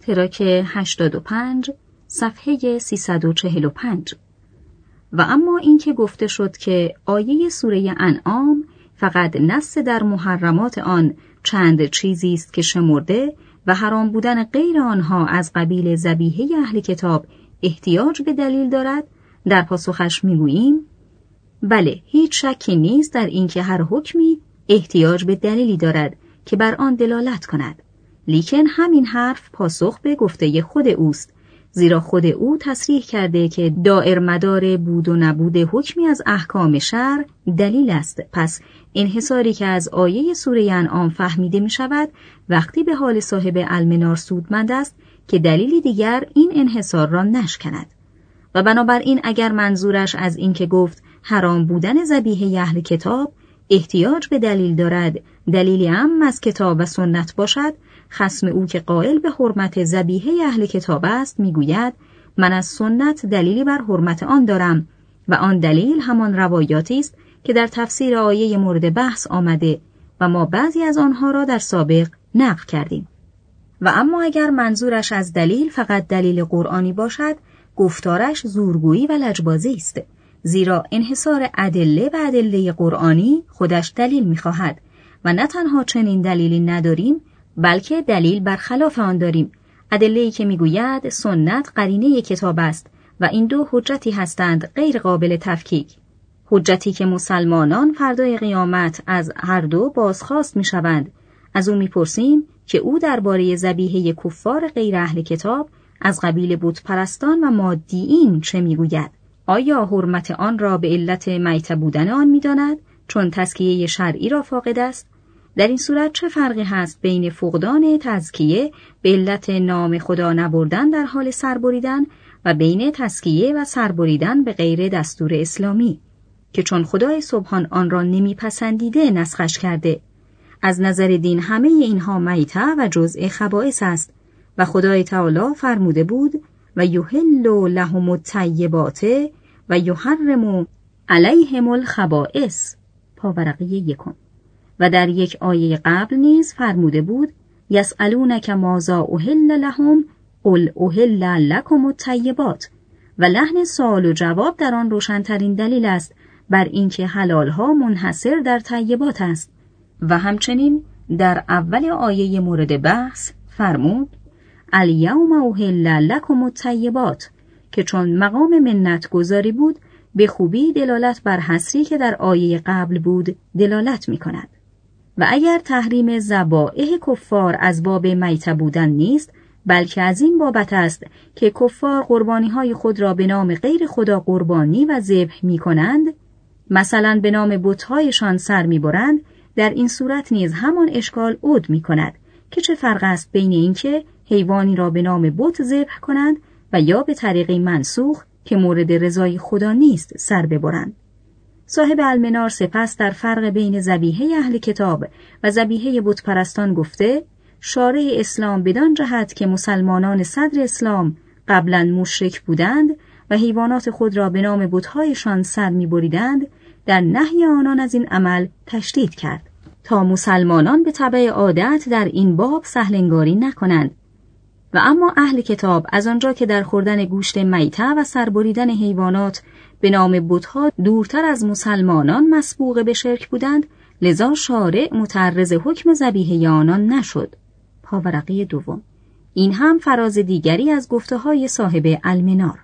تراک 85 صفحه 345. و اما این که گفته شد که آیه سوره انعام فقط نص در محرمات آن چند چیزی است که شمرده و حرام بودن غیر آنها از قبیل ذبیحه اهل کتاب احتیاج به دلیل دارد، در پاسخش میگوییم بله، هیچ شکی نیست در اینکه هر حکمی احتیاج به دلیلی دارد که بر آن دلالت کند، لیکن همین حرف پاسخ به گفته خود اوست، زیرا خود او تصریح کرده که دائر مدار بود و نبود حکمی از احکام شرع دلیل است. پس انحصاری که از آیه سوره انعام فهمیده می شود وقتی به حال صاحب المنار سودمند است که دلیلی دیگر این انحصار را نشکند. و بنابراین اگر منظورش از این که گفت حرام بودن ذبیحه اهل کتاب احتیاج به دلیل دارد دلیلی عام از کتاب و سنت باشد، خصم او که قائل به حرمت ذبیحه اهل کتاب است میگوید من از سنت دلیلی بر حرمت آن دارم و آن دلیل همان روایاتی است که در تفسیر آیه مورد بحث آمده و ما بعضی از آنها را در سابق نقل کردیم. و اما اگر منظورش از دلیل فقط دلیل قرآنی باشد گفتارش زورگویی و لجبازی است، زیرا انحصار ادله و ادله قرآنی خودش دلیل می‌خواهد و نه تنها چنین دلیلی نداریم بلکه دلیل برخلاف آن داریم، ادله‌ای که میگوید سنت قرینه کتاب است و این دو حجتی هستند غیر قابل تفکیک، حجتی که مسلمانان فردای قیامت از هر دو بازخواست میشوند. از او میپرسیم که او درباره ذبیحه کفار غیر اهل کتاب از قبیل بت پرستان و مادیین چه میگوید؟ آیا حرمت آن را به علت میت بودن آن میداند چون تزکیه شرعی را فاقد است؟ در این صورت چه فرقی هست بین فقدان تزکیه به علت نام خدا نبردن در حال سربریدن و بین تزکیه و سربریدن به غیر دستور اسلامی که چون خدای سبحان آن را نمیپسندیده نسخش کرده؟ از نظر دین همه اینها میته و جزء خبائث است و خدای تعالی فرموده بود و یحل لهم الطیبات و یحرم علیهم الخبائث پاورقی 1. و در یک آیه قبل نیز فرموده بود یسألونک ماذا احل لهم قل احل لکم الطیبات و لحن سوال و جواب در آن روشن‌ترین دلیل است بر اینکه حلال‌ها منحصر در طیبات است. و همچنین در اول آیه مورد بحث فرمود الیوم احل لکم الطیبات که چون مقام منت گذاری بود به خوبی دلالت بر حصری که در آیه قبل بود دلالت می کند. و اگر تحریم ذبائح کفار از باب میته بودن نیست بلکه از این بابت است که کفار قربانی‌های خود را به نام غیر خدا قربانی و ذبح می کنند، مثلا به نام بت‌هایشان سر می برند، در این صورت نیز همان اشکال عود می کند که چه فرق است بین اینکه حیوانی را به نام بت ذبح کنند و یا به طریقی منسوخ که مورد رضای خدا نیست سر ببرند. صاحب المنار سپس در فرق بین ذبیحه اهل کتاب و ذبیحه بت پرستان گفته شارع اسلام بدان جهت که مسلمانان صدر اسلام قبلا مشرک بودند و حیوانات خود را به نام بت‌هایشان سر می‌بریدند در نهی آنان از این عمل تشدید کرد تا مسلمانان به تبع عادت در این باب سهلنگاری نکنند. و اما اهل کتاب از آنجا که در خوردن گوشت میته و سربریدن حیوانات به نام بت‌ها دورتر از مسلمانان مسبوق به شرک بودند، لذا شارع متعرض حکم ذبیحه آنان نشد. پاورقی 2. این هم فراز دیگری از گفته‌های صاحب المنار.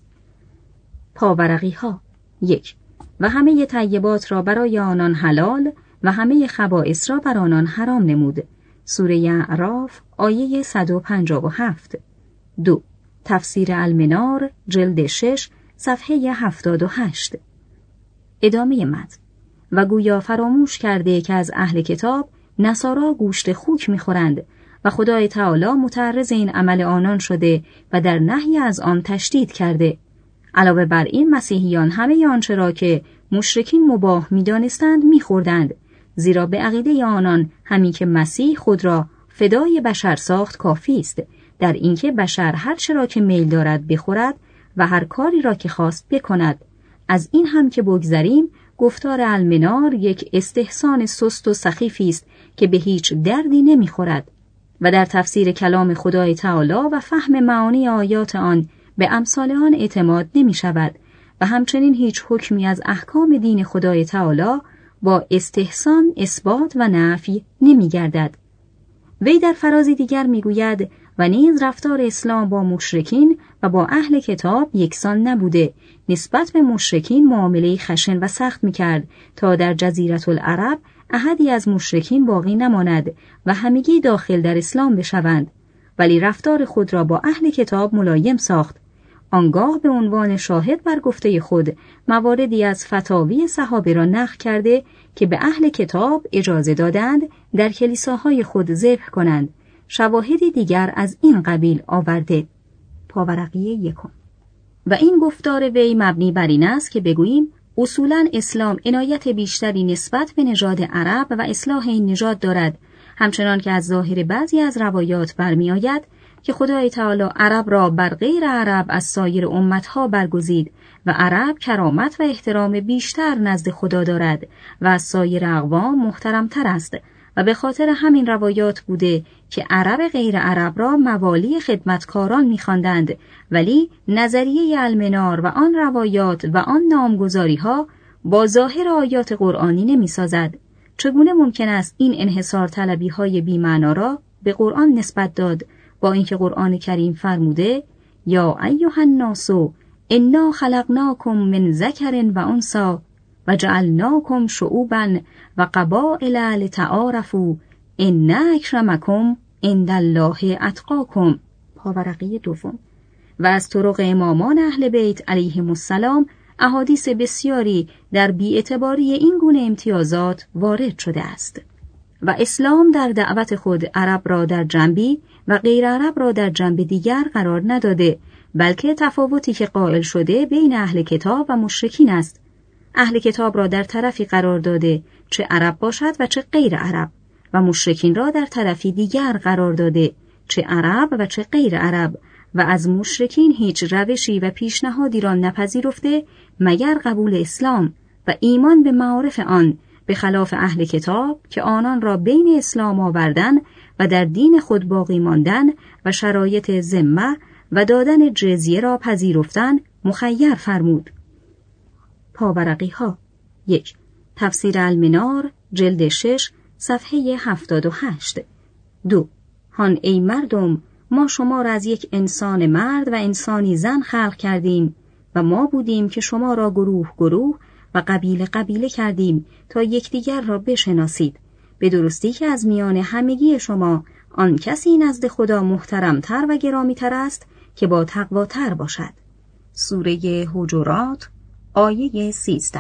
پاورقی ها 1. و همه طیبات را برای آنان حلال و همه خبائث را بر آنان حرام نمود. سوره اعراف آیه 157. 2. تفسیر المنار جلد 6 صفحه 78. ادامه متن. و گویا فراموش کرده که از اهل کتاب نصارا گوشت خوک می‌خورند و خدای تعالی متعرض این عمل آنان شده و در نهی از آن تشدید کرده. علاوه بر این مسیحیان همه آنچه را که مشرکین مباح می‌دانستند می‌خوردند، زیرا به عقیده آنان همین که مسیح خود را فدای بشر ساخت کافی است در اینکه بشر هر چه را که میل دارد بخورد و هر کاری را که خواست بکند. از این هم که بگذریم گفتار المنار یک استحسان سست و سخیفی است که به هیچ دردی نمیخورد و در تفسیر کلام خدای تعالی و فهم معانی آیات آن به امثال آن اعتماد نمی شود و همچنین هیچ حکمی از احکام دین خدای تعالی با استحسان اثبات و نفی نمی گردد. وی در فرازی دیگر می گوید و نیز رفتار اسلام با مشرکین و با اهل کتاب یکسان نبوده. نسبت به مشرکین معامله خشن و سخت می کرد تا در جزیره العرب احدی از مشرکین باقی نماند و همگی داخل در اسلام بشوند، ولی رفتار خود را با اهل کتاب ملایم ساخت. آنگاه به عنوان شاهد بر گفته خود مواردی از فتاوی صحابه را نقل کرده که به اهل کتاب اجازه دادند در کلیساهای خود ذبح کنند. شواهدی دیگر از این قبیل آورده. پاورقی 1. و این گفتار وی مبنی بر این است که بگوییم اصولاً اسلام عنایت بیشتری نسبت به نژاد عرب و اصلاح این نژاد دارد، همچنان که از ظاهر بعضی از روایات برمی آید که خدای تعالی عرب را بر غیر عرب از سایر امتها برگزید و عرب کرامت و احترام بیشتر نزد خدا دارد و از سایر اقوام محترمتر است و به خاطر همین روایات بوده که عرب غیر عرب را موالی خدمتکاران می‌خواندند، ولی نظریه المنار و آن روایات و آن نامگذاری‌ها با ظاهر آیات قرآنی نمی‌سازد. چگونه ممکن است این انحصار طلبی‌های بی‌معنا را به قرآن نسبت داد، با اینکه قرآن کریم فرموده یا ایها الناس انا خلقناکم من ذکر و انثی و جعلناکم شعوبا و قبائل لتعارفوا ان اکرمکم عند الله اتقاکم. پاورقی 2. و از طرق امامان اهل بیت علیهم السلام احادیث بسیاری در بی‌اعتباری این گونه امتیازات وارد شده است. و اسلام در دعوت خود عرب را در جنبی و غیر عرب را در جنب دیگر قرار نداده، بلکه تفاوتی که قائل شده بین اهل کتاب و مشرکین است. اهل کتاب را در طرفی قرار داده چه عرب باشد و چه غیر عرب، و مشرکین را در طرفی دیگر قرار داده چه عرب و چه غیر عرب، و از مشرکین هیچ روشی و پیشنهادی را نپذیرفته مگر قبول اسلام و ایمان به معارف آن، به خلاف اهل کتاب که آنان را بین اسلام آوردن و در دین خود باقی ماندن و شرایط ذمه و دادن جزیه را پذیرفتن مخیر فرمود. پاورقی ها 1. تفسیر المنار جلد 6 صفحه 78. 2. هان ای مردم، ما شما را از یک انسان مرد و انسانی زن خلق کردیم و ما بودیم که شما را گروه گروه و قبیله قبیله کردیم تا یکدیگر را بشناسید، به درستی که از میان همگی شما آن کسی نزد خدا محترمتر و گرامیتر است که با تقواتر باشد. سوره حجرات آیه 13.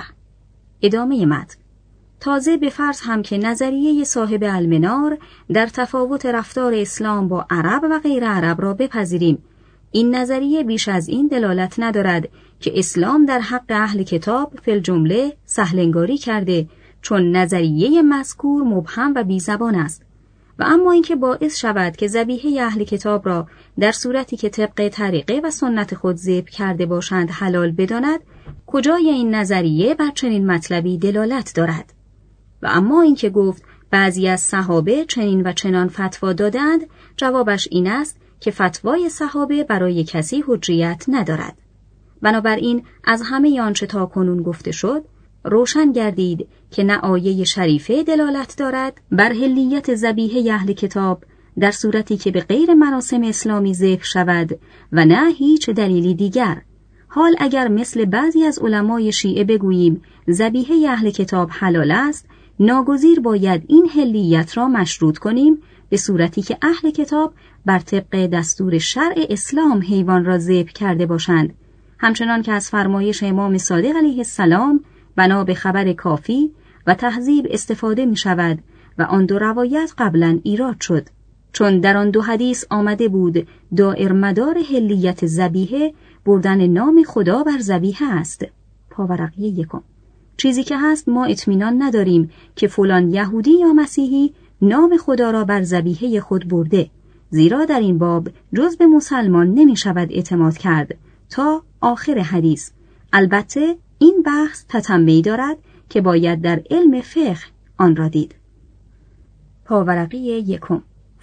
ادامه متن. تازه به فرض هم که نظریه صاحب المنار در تفاوت رفتار اسلام با عرب و غیر عرب را بپذیریم، این نظریه بیش از این دلالت ندارد که اسلام در حق اهل کتاب فی الجمله سهلنگاری کرده، چون نظریه مذکور مبهم و بیزبان است. و اما اینکه باعث شود که ذبیحه اهل کتاب را در صورتی که طبق طریقه و سنت خود ذبح کرده باشند حلال بداند، کجای این نظریه بر چنین مطلبی دلالت دارد؟ و اما اینکه گفت بعضی از صحابه چنین و چنان فتوا دادند، جوابش این است که فتوای صحابه برای کسی حجیت ندارد. بنابراین از همه آنچه تا کنون گفته شد روشن گردید که نه آیه شریفه دلالت دارد بر حلیت ذبیحه اهل کتاب در صورتی که به غیر مراسم اسلامی ذبح شود و نه هیچ دلیلی دیگر. حال اگر مثل بعضی از علمای شیعه بگوییم ذبیحه اهل کتاب حلال است، ناگزیر باید این حلیت را مشروط کنیم به صورتی که اهل کتاب بر طبق دستور شرع اسلام حیوان را ذبح کرده باشند، همچنان که از فرمایش امام صادق علیه السلام بنا به خبر کافی و تهذیب استفاده می شود و آن دو روایت قبلا ایراد شد، چون در آن دو حدیث آمده بود دائر مدار حلیت ذبیحه بردن نام خدا بر ذبیحه است. پاورقی 1. چیزی که هست ما اطمینان نداریم که فلان یهودی یا مسیحی نام خدا را بر ذبیحه خود برده، زیرا در این باب جز به مسلمان نمی شود اعتماد کرد تا آخر حدیث. البته این بحث تتمه‌ای دارد که باید در علم فقه آن را دید. پاورقی 1.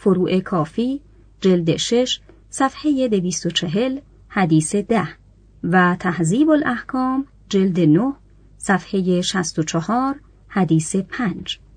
فروع کافی جلد 6 صفحه 240 حدیث 10 و تهذیب الاحکام جلد 9 صفحه 64 حدیث 5.